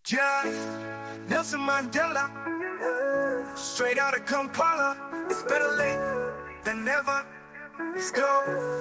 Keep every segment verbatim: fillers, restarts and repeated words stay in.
Yeah, Nelson Mandela, straight out of Kampala. It's better late than never. Let's go.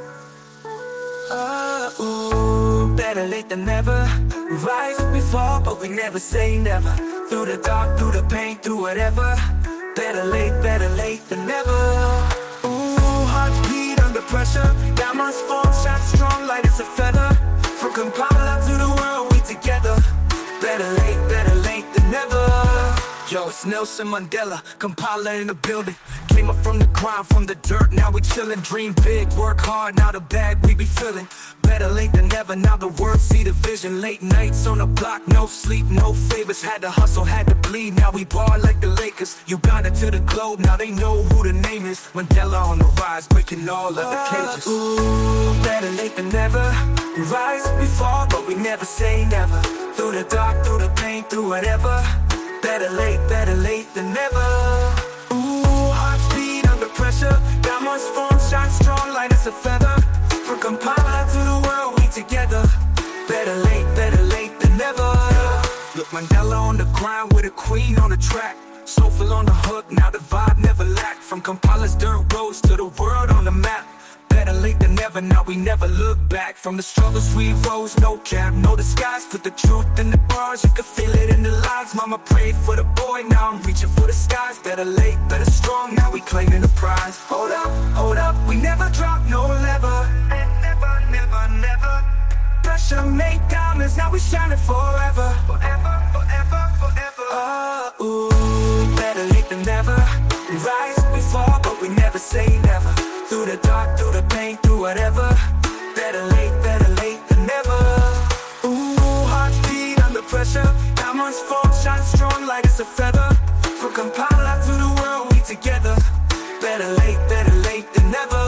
Uh, ooh, better late than never. Rise we fall, but we never say never. Through the dark, through the pain, through whatever. Better late, better late than never. Ooh, hearts beat under pressure. Diamonds form, shine strong, light as a feather. From Kampala to the world, we together. Better late, better late than never. Yo, it's Nelson Mandela, Kampala in the building. Came up from the grind, from the dirt, now we chillin'. Dream big, work hard, now the bag we be fillin'. Better late than never, now the world see the vision. Late nights on the block, no sleep, no favors. Had to hustle, had to bleed, now we ball like the Lakers. Uganda to the globe, now they know who the name is. Mandela on the rise, breaking all of the cages. Ooh, better late than never. We rise, we fall, but we never say never. Through the dark, through the pain, through whatever. Better late, better late than never. Ooh, hearts beat under pressure. Diamonds form, shine strong, light as a feather. From Kampala to the world, we together. Better late, better late than never. Look, Mandela on the grind with a queen on the track. Soulful on the hook, now the vibe never lacked. From Kampala's dirt roads to the world on the map. Better late than never, now we never look back. From the struggles we rose, no cap, no disguise. Put the truth in the bars, you can feel it in the lines. Mama prayed for the boy, now I'm reaching for the skies. Better late, better strong, now we claiming the prize. Hold up, hold up, we never drop no lever. Never, never, never. Pressure made diamonds, now we shining forever. Forever, forever, forever. Oh, ooh, better late than never. We rise, we fall, but we never say never. Through the dark, through the pain, through whatever. Better late, better late than never. Ooh, hearts beat under pressure. Diamonds form, shine strong, light as a feather. From Kampala to the world, we together. Better late, better late than never.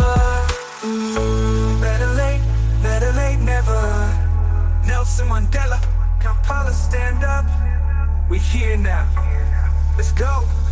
Ooh, better late, better late never. Nelson Mandela, Kampala stand up. We here now. Let's go.